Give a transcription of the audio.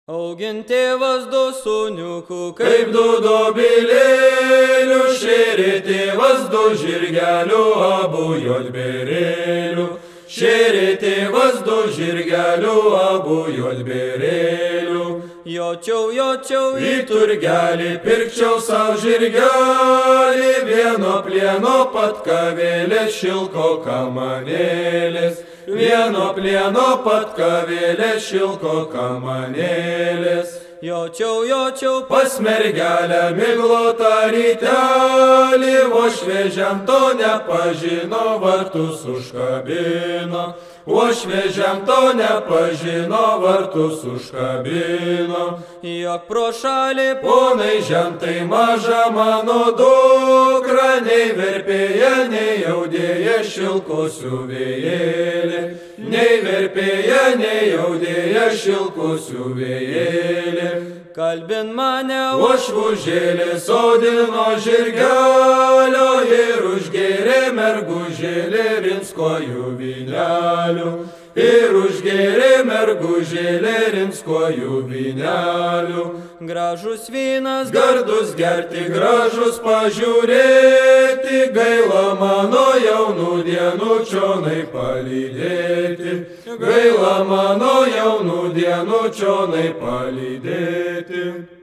Augint tėvas du sūniukų, Kaip du dobilėlių, šėrė tėvas du žirgelių, abu juodbėrėlių. Šėrė tėvas du žirgelių, abu juodbėrėlių. jočiau Į turgelį pirkčiau savo žirgelį, vieno plieno patkavėlės, šilko kamanėlės. Vieno plieno patkavėlės, šilko kamanėlės. jočiau Pas mergelę miglotą rytelį, o šviežiam to nepažino, vartus užkabino. O šviežiam to nepažino, vartus užkabino. jog pro šalį Ponai žentai maža mano dukra, nei verpėja, nei audėja, šilko siuvėjėlė. Nei verpėja, nei audėja, šilko siuvėjėlė. kalbin mane, O švužėlė sodino žirgelio ir užgėrė mergužėlė rinskojų vynelių. Ir užgėrė mergužėlė rinskojų vynelių. gražus vynas, Gardus gerti, gražus pažiūrėti, gaila mano jaunų dienų čionai palydėti. Gaila mano jaunų dienų čionai palydėti.